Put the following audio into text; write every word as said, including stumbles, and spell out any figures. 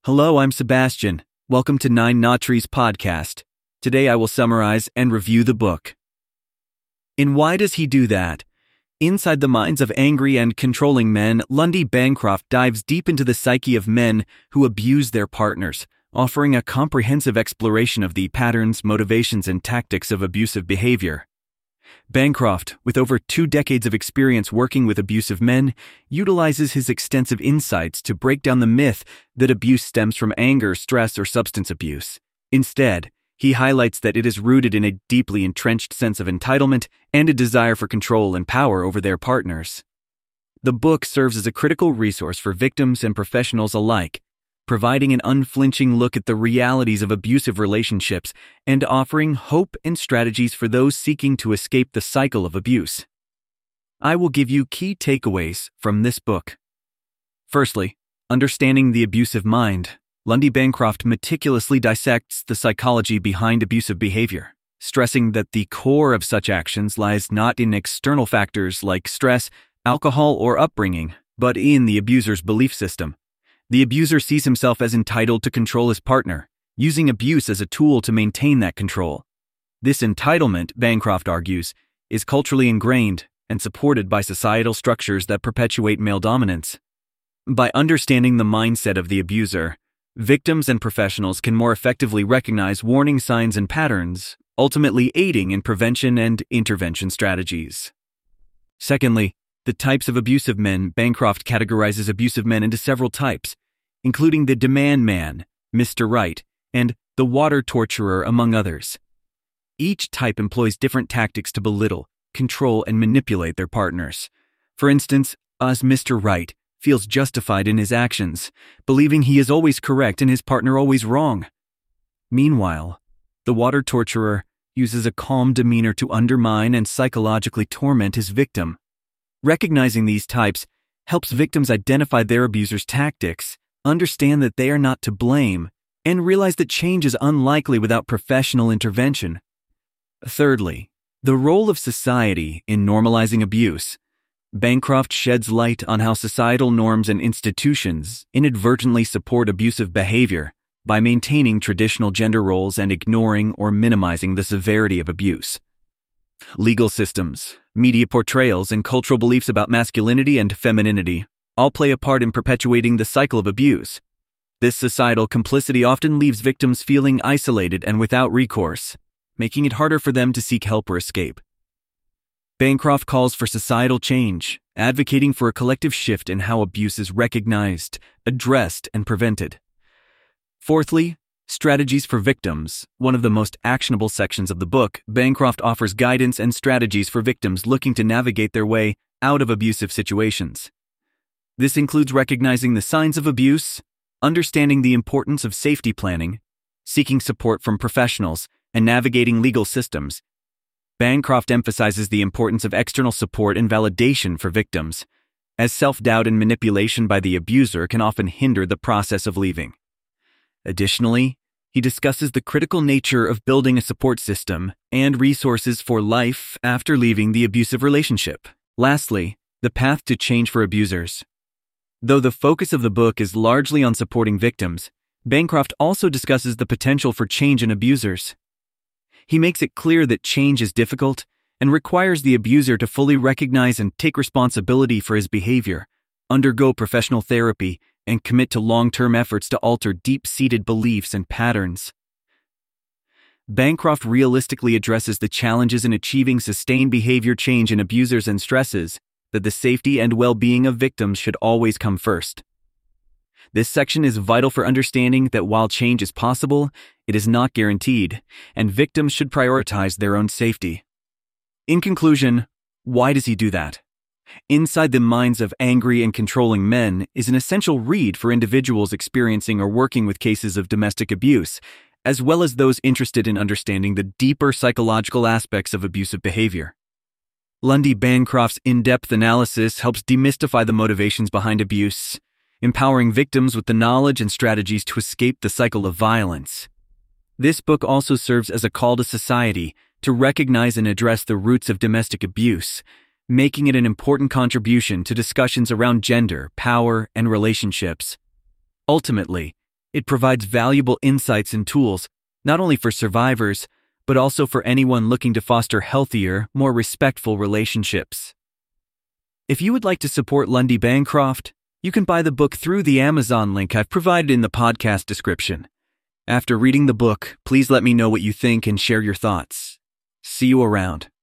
Hello, I'm Sebastian. Welcome to Nine Nautries podcast. Today I will summarize and review the book. In Why Does He Do That? Inside the minds of angry and controlling men, Lundy Bancroft dives deep into the psyche of men who abuse their partners, offering a comprehensive exploration of the patterns, motivations, and tactics of abusive behavior. Bancroft, with over two decades of experience working with abusive men, utilizes his extensive insights to break down the myth that abuse stems from anger, stress, or substance abuse. Instead, he highlights that it is rooted in a deeply entrenched sense of entitlement and a desire for control and power over their partners. The book serves as a critical resource for victims and professionals alike, providing an unflinching look at the realities of abusive relationships and offering hope and strategies for those seeking to escape the cycle of abuse. I will give you key takeaways from this book. Firstly, understanding the abusive mind. Lundy Bancroft meticulously dissects the psychology behind abusive behavior, stressing that the core of such actions lies not in external factors like stress, alcohol, or upbringing, but in the abuser's belief system. The abuser sees himself as entitled to control his partner, using abuse as a tool to maintain that control. This entitlement, Bancroft argues, is culturally ingrained and supported by societal structures that perpetuate male dominance. By understanding the mindset of the abuser, victims and professionals can more effectively recognize warning signs and patterns, ultimately aiding in prevention and intervention strategies. Secondly, the types of abusive men. Bancroft categorizes abusive men into several types, including the demand man, Mister Right, and the water torturer, among others. Each type employs different tactics to belittle, control, and manipulate their partners. For instance, as Mister Right feels justified in his actions, believing he is always correct and his partner always wrong. Meanwhile, the water torturer uses a calm demeanor to undermine and psychologically torment his victim. Recognizing these types helps victims identify their abuser's tactics, understand that they are not to blame, and realize that change is unlikely without professional intervention. Thirdly, the role of society in normalizing abuse. Bancroft sheds light on how societal norms and institutions inadvertently support abusive behavior by maintaining traditional gender roles and ignoring or minimizing the severity of abuse. Legal systems, media portrayals, and cultural beliefs about masculinity and femininity all play a part in perpetuating the cycle of abuse. This societal complicity often leaves victims feeling isolated and without recourse, making it harder for them to seek help or escape. Bancroft calls for societal change, advocating for a collective shift in how abuse is recognized, addressed, and prevented. Fourthly, strategies for victims. One of the most actionable sections of the book, Bancroft offers guidance and strategies for victims looking to navigate their way out of abusive situations. This includes recognizing the signs of abuse, understanding the importance of safety planning, seeking support from professionals, and navigating legal systems. Bancroft emphasizes the importance of external support and validation for victims, as self-doubt and manipulation by the abuser can often hinder the process of leaving. Additionally, he discusses the critical nature of building a support system and resources for life after leaving the abusive relationship. Lastly, the path to change for abusers. Though the focus of the book is largely on supporting victims, Bancroft also discusses the potential for change in abusers. He makes it clear that change is difficult and requires the abuser to fully recognize and take responsibility for his behavior, undergo professional therapy, and commit to long-term efforts to alter deep-seated beliefs and patterns. Bancroft realistically addresses the challenges in achieving sustained behavior change in abusers and stresses that the safety and well-being of victims should always come first. This section is vital for understanding that while change is possible, it is not guaranteed, and victims should prioritize their own safety. In conclusion, why does he do that? Inside the Minds of Angry and Controlling Men is an essential read for individuals experiencing or working with cases of domestic abuse, as well as those interested in understanding the deeper psychological aspects of abusive behavior. Lundy Bancroft's in-depth analysis helps demystify the motivations behind abuse, empowering victims with the knowledge and strategies to escape the cycle of violence. This book also serves as a call to society to recognize and address the roots of domestic abuse, making it an important contribution to discussions around gender, power, and relationships. Ultimately, It provides valuable insights and tools, not only for survivors, but also for anyone looking to foster healthier, more respectful relationships. If you would like to support Lundy Bancroft, you can buy the book through the Amazon link I've provided in the podcast description. After reading the book, please let me know what you think and share your thoughts. See you around.